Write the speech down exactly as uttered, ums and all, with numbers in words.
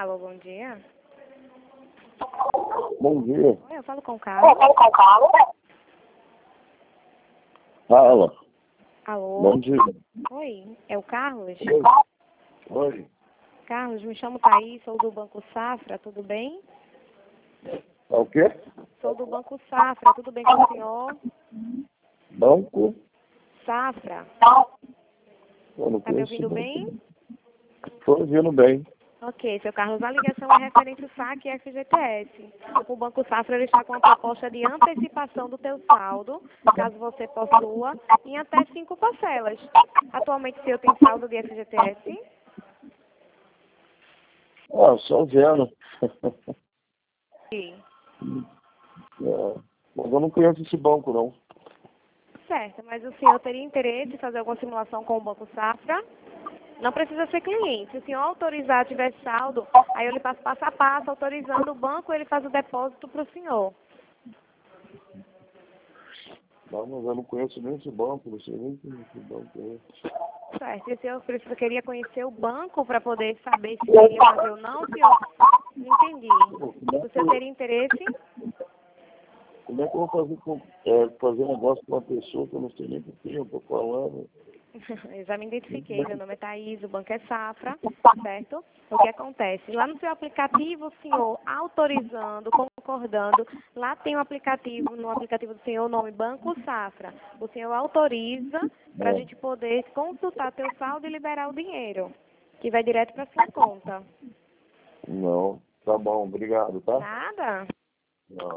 Alô, bom dia. Bom dia. Oi, eu falo com o Carlos. Fala. Alô? Bom dia. Oi, é o Carlos? Oi. Oi. Carlos, me chamo Thaís, sou do Banco Safra, tudo bem? É o quê? Sou do Banco Safra, tudo bem com o senhor? Banco? Safra, Eu não tá me conheço ouvindo banco. bem? Estou ouvindo bem. Ok, seu Carlos, a ligação é referente ao saque F G T S. O Banco Safra ele está com a proposta de antecipação do teu saldo, caso você possua, em até cinco parcelas. Atualmente o senhor tem saldo de F G T S? Ah, só vendo. Sim. É, mas eu não conheço esse banco, não. Certo, mas o senhor teria interesse em fazer alguma simulação com o Banco Safra? Não precisa ser cliente. Se o senhor autorizar, tiver saldo, aí eu lhe passo passo a passo, autorizando o banco, ele faz o depósito para o senhor. Não, mas eu não conheço nem esse banco, não sei nem que esse banco é. Certo, e o senhor precisa, queria conhecer o banco para poder saber se queria fazer ou não, senhor? Não entendi. Pô, como é O que, senhor teria interesse? como é que eu vou fazer, com, é, fazer negócio com uma pessoa que eu não sei nem com quem eu estou falando? Eu já me identifiquei, meu nome é Thaís, o banco é Safra, certo? O que acontece? Lá no seu aplicativo, o senhor autorizando, concordando, lá tem um aplicativo, no aplicativo do senhor, o nome Banco Safra. O senhor autoriza para a É, gente poder consultar teu saldo e liberar o dinheiro, que vai direto para sua conta. não. Tá bom, obrigado, tá? Nada? Não.